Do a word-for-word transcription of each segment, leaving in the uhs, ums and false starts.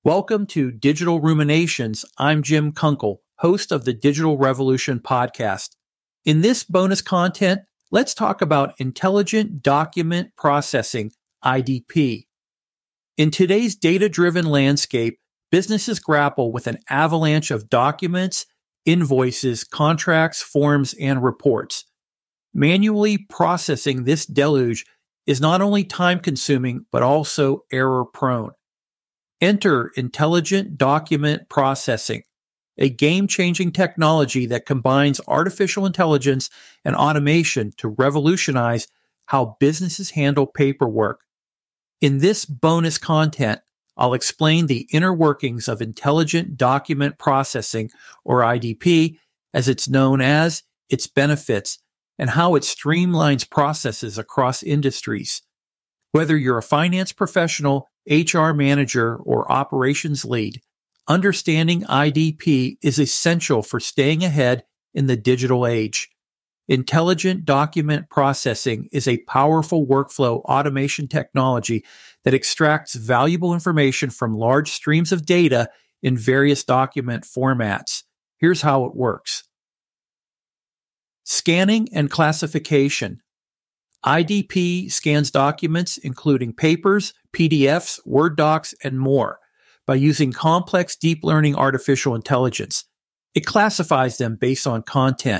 Welcome to Digital Ruminations. I'm Jim Kunkel, host of the Digital Revolution podcast. In this bonus content, let's talk about Intelligent Document Processing, I D P. In today's data-driven landscape, businesses grapple with an avalanche of documents, invoices, contracts, forms, and reports. Manually processing this deluge is not only time-consuming, but also error-prone. Enter Intelligent Document Processing, a game-changing technology that combines artificial intelligence and automation to revolutionize how businesses handle paperwork. In this bonus content, I'll explain the inner workings of Intelligent Document Processing, or I D P, as it's known as, its benefits, and how it streamlines processes across industries. Whether you're a finance professional, H R manager, or operations lead, understanding I D P is essential for staying ahead in the digital age. Intelligent Document Processing is a powerful workflow automation technology that extracts valuable information from large streams of data in various document formats. Here's how it works. Scanning and classification. I D P scans documents including papers, P D Fs, Word docs, and more by using complex deep learning artificial intelligence. It classifies them based on content.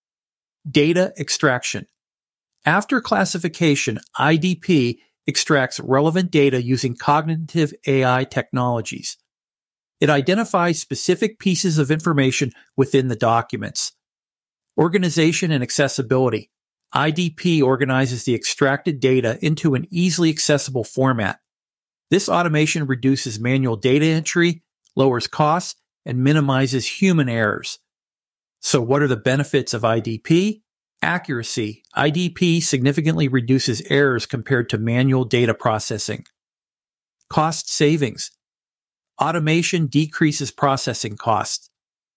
Data extraction. After classification, I D P extracts relevant data using cognitive A I technologies. It identifies specific pieces of information within the documents. Organization and accessibility. I D P organizes the extracted data into an easily accessible format. This automation reduces manual data entry, lowers costs, and minimizes human errors. So what are the benefits of I D P? Accuracy. I D P significantly reduces errors compared to manual data processing. Cost savings. Automation decreases processing costs.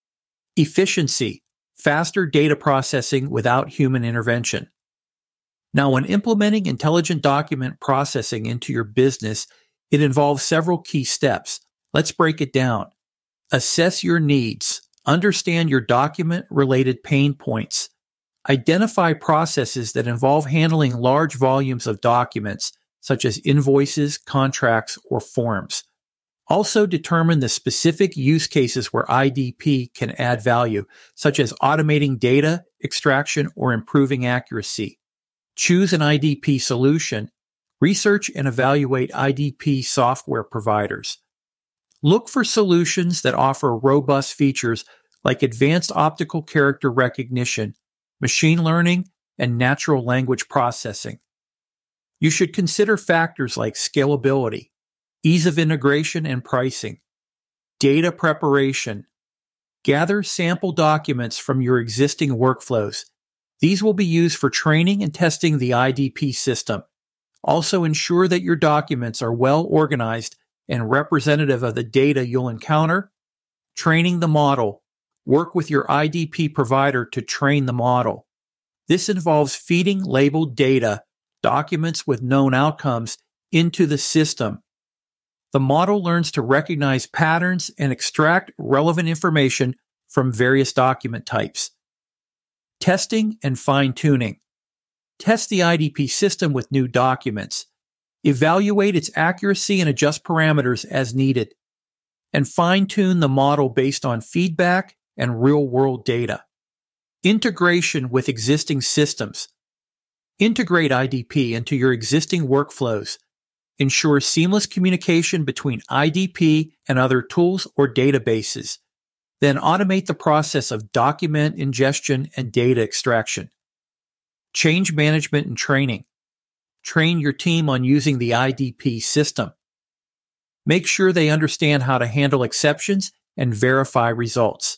Efficiency. Faster data processing without human intervention. Now, when implementing intelligent document processing into your business, it involves several key steps. Let's break it down. Assess your needs. Understand your document-related pain points. Identify processes that involve handling large volumes of documents, such as invoices, contracts, or forms. Also determine the specific use cases where I D P can add value, such as automating data extraction or improving accuracy. Choose an I D P solution. Research and evaluate I D P software providers. Look for solutions that offer robust features like advanced optical character recognition, machine learning, and natural language processing. You should consider factors like scalability, ease of integration and pricing, data preparation. Gather sample documents from your existing workflows. These will be used for training and testing the I D P system. Also ensure that your documents are well organized and representative of the data you'll encounter. Training the model. Work with your I D P provider to train the model. This involves feeding labeled data, documents with known outcomes, into the system. The model learns to recognize patterns and extract relevant information from various document types. Testing and fine-tuning. Test the I D P system with new documents. Evaluate its accuracy and adjust parameters as needed. And fine-tune the model based on feedback and real-world data. Integration with existing systems. Integrate I D P into your existing workflows. Ensure seamless communication between I D P and other tools or databases. Then automate the process of document ingestion and data extraction. Change management and training. Train your team on using the I D P system. Make sure they understand how to handle exceptions and verify results.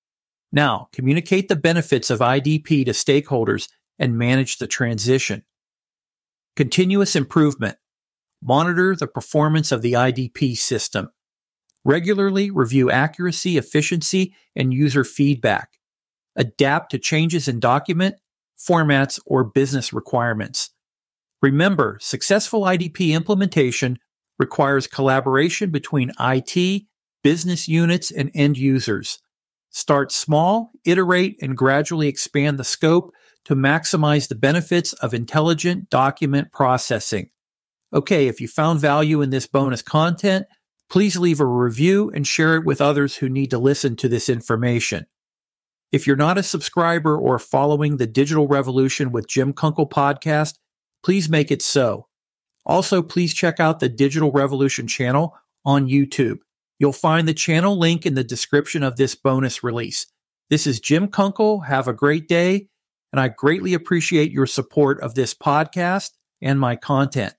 Now, communicate the benefits of I D P to stakeholders and manage the transition. Continuous improvement. Monitor the performance of the I D P system. Regularly review accuracy, efficiency, and user feedback. Adapt to changes in document, formats, or business requirements. Remember, successful I D P implementation requires collaboration between I T, business units, and end users. Start small, iterate, and gradually expand the scope to maximize the benefits of intelligent document processing. Okay, if you found value in this bonus content, please leave a review and share it with others who need to listen to this information. If you're not a subscriber or following the Digital Revolution with Jim Kunkel podcast, please make it so. Also, please check out the Digital Revolution channel on YouTube. You'll find the channel link in the description of this bonus release. This is Jim Kunkel. Have a great day, and I greatly appreciate your support of this podcast and my content.